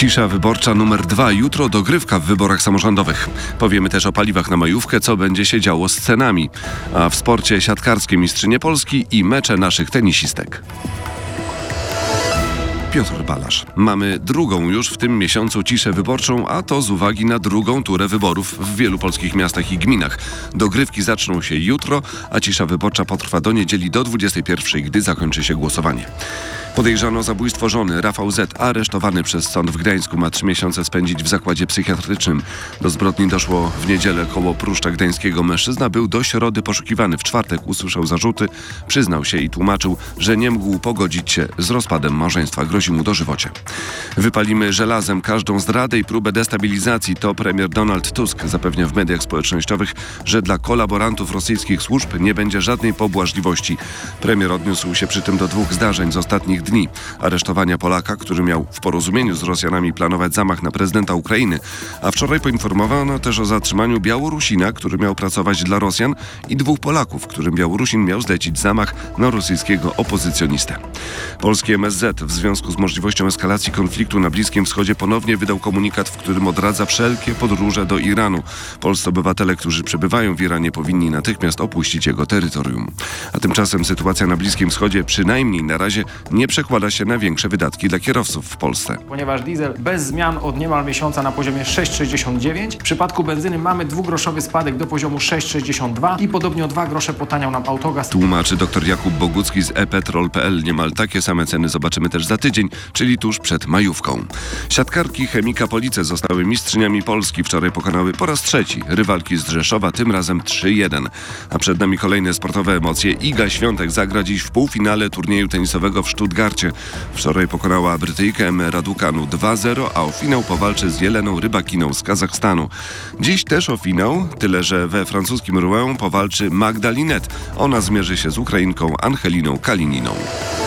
Cisza wyborcza numer 2. Jutro dogrywka w wyborach samorządowych. Powiemy też o paliwach na majówkę, co będzie się działo z cenami. A w sporcie siatkarskie mistrzynie Polski i mecze naszych tenisistek. Piotr Balasz. Mamy drugą już w tym miesiącu ciszę wyborczą, a to z uwagi na drugą turę wyborów w wielu polskich miastach i gminach. Dogrywki zaczną się jutro, a cisza wyborcza potrwa do niedzieli do 21:00, gdy zakończy się głosowanie. Podejrzany o zabójstwo żony Rafał Z., aresztowany przez sąd w Gdańsku, ma 3 miesiące spędzić w zakładzie psychiatrycznym. Do zbrodni doszło w niedzielę koło Pruszcza Gdańskiego. Mężczyzna był do środy poszukiwany. W czwartek usłyszał zarzuty, przyznał się i tłumaczył, że nie mógł pogodzić się z rozpadem małżeństwa. Grozi mu dożywocie. Wypalimy żelazem każdą zdradę i próbę destabilizacji. To premier Donald Tusk zapewnia w mediach społecznościowych, że dla kolaborantów rosyjskich służb nie będzie żadnej pobłażliwości. Premier odniósł się przy tym do 2 zdarzeń z ostatnich dni. Aresztowania Polaka, który miał w porozumieniu z Rosjanami planować zamach na prezydenta Ukrainy, a wczoraj poinformowano też o zatrzymaniu Białorusina, który miał pracować dla Rosjan, i 2 Polaków, którym Białorusin miał zlecić zamach na rosyjskiego opozycjonistę. Polski MSZ w związku z możliwością eskalacji konfliktu na Bliskim Wschodzie ponownie wydał komunikat, w którym odradza wszelkie podróże do Iranu. Polscy obywatele, którzy przebywają w Iranie, powinni natychmiast opuścić jego terytorium. A tymczasem sytuacja na Bliskim Wschodzie przynajmniej na razie nie przekłada się na większe wydatki dla kierowców w Polsce. Ponieważ diesel bez zmian od niemal miesiąca na poziomie 6,69, w przypadku benzyny mamy 2-groszowy spadek do poziomu 6,62 i podobnie o 2 grosze potaniał nam autogaz. Tłumaczy dr Jakub Bogucki z ePetrol.pl. Niemal takie same ceny zobaczymy też za tydzień, czyli tuż przed majówką. Siatkarki Chemika Police zostały mistrzyniami Polski. Wczoraj pokonały po raz 3 rywalki z Rzeszowa, tym razem 3-1. A przed nami kolejne sportowe emocje. Iga Świątek zagra dziś w półfinale turnieju tenisowego w Stuttgarcie. Wczoraj pokonała Brytyjkę Emmę Raducanu 2-0, a o finał powalczy z Jeleną Rybakiną z Kazachstanu. Dziś też o finał, tyle że we francuskim Rouen powalczy Magda Linette. Ona zmierzy się z Ukrainką Angeliną Kalininą.